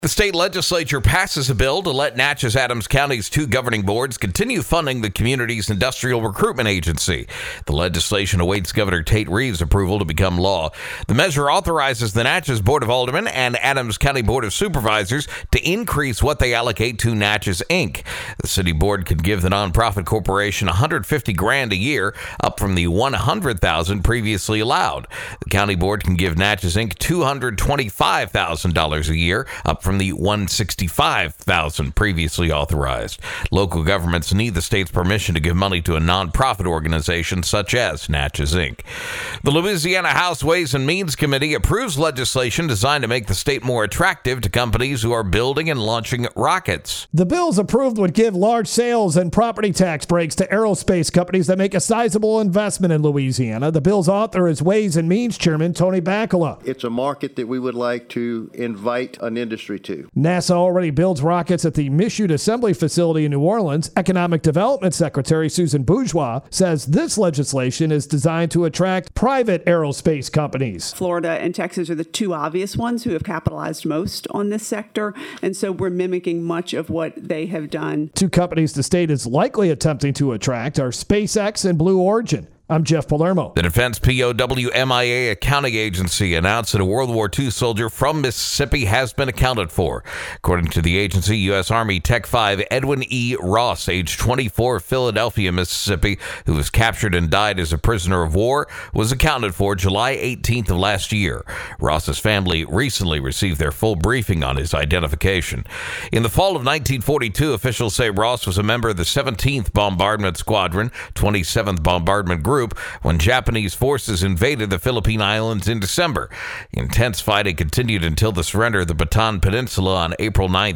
The state legislature passes a bill to let Natchez Adams County's two governing boards continue funding the community's industrial recruitment agency. The legislation awaits Governor Tate Reeves' approval to become law. The measure authorizes the Natchez Board of Aldermen and Adams County Board of Supervisors to increase what they allocate to Natchez Inc. The city board could give the nonprofit corporation $150,000 a year, up from the $100,000 previously allowed. The county board can give Natchez Inc. $225,000 a year, up from the $165,000 previously authorized. Local governments need the state's permission to give money to a nonprofit organization such as Natchez Inc. The Louisiana House Ways and Means Committee approves legislation designed to make the state more attractive to companies who are building and launching rockets. The bills approved would give large sales and property tax breaks to aerospace companies that make a sizable investment in Louisiana. The bill's author is Ways and Means Chairman Tony Bacala. It's a market that we would like to invite an industry to. NASA already builds rockets at the Michoud Assembly Facility in New Orleans. Economic Development Secretary Susan Bourgeois says this legislation is designed to attract private aerospace companies. Florida and Texas are the two obvious ones who have capitalized most on this sector, and so we're mimicking much of what they have done. Two companies the state is likely attempting to attract are SpaceX and Blue Origin. I'm Jeff Palermo. The Defense POW MIA Accounting Agency announced that a World War II soldier from Mississippi has been accounted for. According to the agency, U.S. Army Tech 5 Edwin E. Ross, age 24, Philadelphia, Mississippi, who was captured and died as a prisoner of war, was accounted for July 18th of last year. Ross's family recently received their full briefing on his identification. In the fall of 1942, officials say Ross was a member of the 17th Bombardment Squadron, 27th Bombardment Group, when Japanese forces invaded the Philippine Islands in December. Intense fighting continued until the surrender of the Bataan Peninsula on April 9,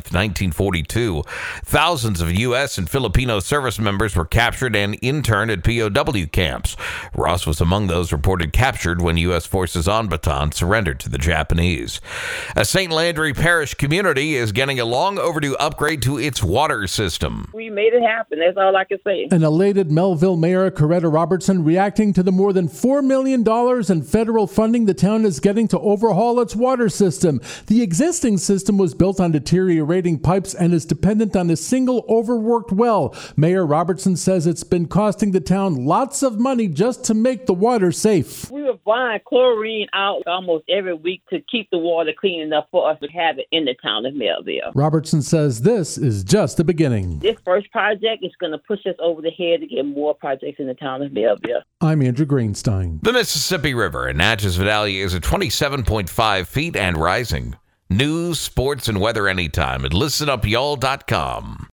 1942. Thousands of U.S. and Filipino service members were captured and interned at POW camps. Ross was among those reported captured when U.S. forces on Bataan surrendered to the Japanese. A St. Landry Parish community is getting a long overdue upgrade to its water system. We made it happen. That's all I can say. An elated Melville Mayor Coretta Robertson reacting to the more than $4 million in federal funding the town is getting to overhaul its water system. The existing system was built on deteriorating pipes and is dependent on a single overworked well. Mayor Robertson says it's been costing the town lots of money just to make the water safe. We were buying chlorine out almost every week to keep the water clean enough for us to have it in the town of Melville. Robertson says this is just the beginning. This first project is going to push us over the head to get more projects in the town of Melville. I'm Andrew Greenstein. The Mississippi River in Natchez Valley is at 27.5 feet and rising. News, sports, and weather anytime at listenupyall.com.